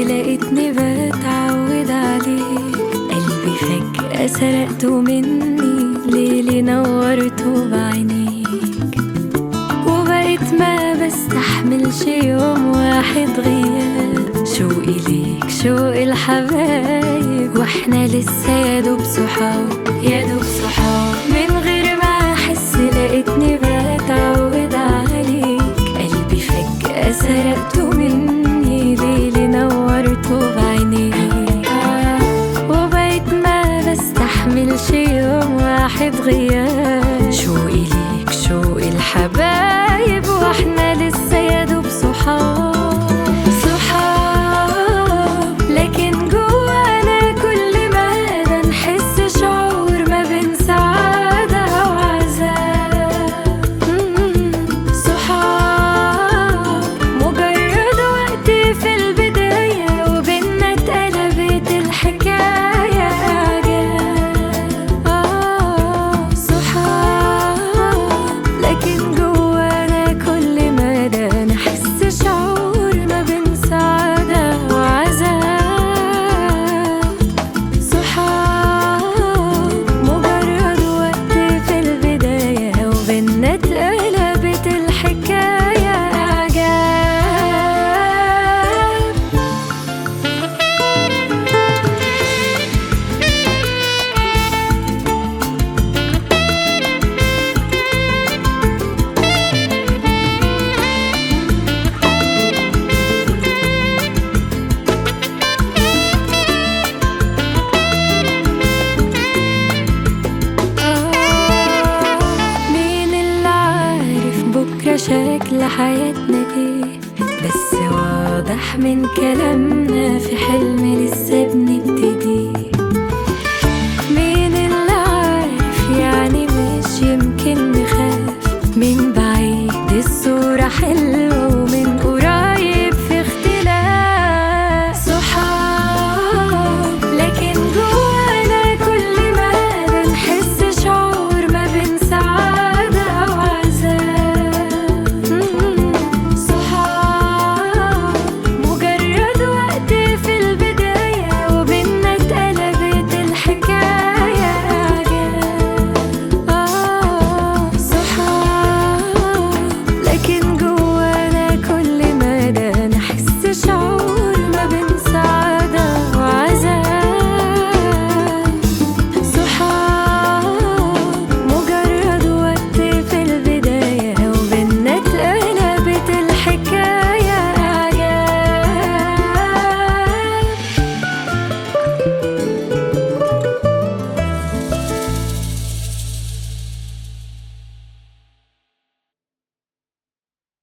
لقيتني بتعود عليك. قلبي فجأة سرقته مني، ليلي نورته بعينيك. وبقيت ما بستحملش يوم واحد غياب. شوقي ليك شوق الحبايب، واحنا لسه يادوب صحاب يادوب صحاب. من غير ما احس لقيتني بتعود عليك. قلبي فجأة سرقته مني، ليلي نورته بعينيك. وبقيت ما بستحملش يوم واحد غياب. شوقي ليك شوق الحبايب، واحنا لسه يادوب صحاب صحاب. لكن جوانا كل مدى نحس شعور ما بين سعادة وعذاب. صحاب مجرد وقت في البداية، وبينا اتقلبت الحكاية إعجاب. صحاب لكن جوانا كل مدى نحس شعور ما بين سعادة وعذاب. صحاب مجرد وقت في البداية، وبينا اتقلبت الحكاية إعجاب. مين اللي عارف بكرة شكل حياتنا ايه؟ بس واضح من كلامنا في حلم لسه بنبتدي.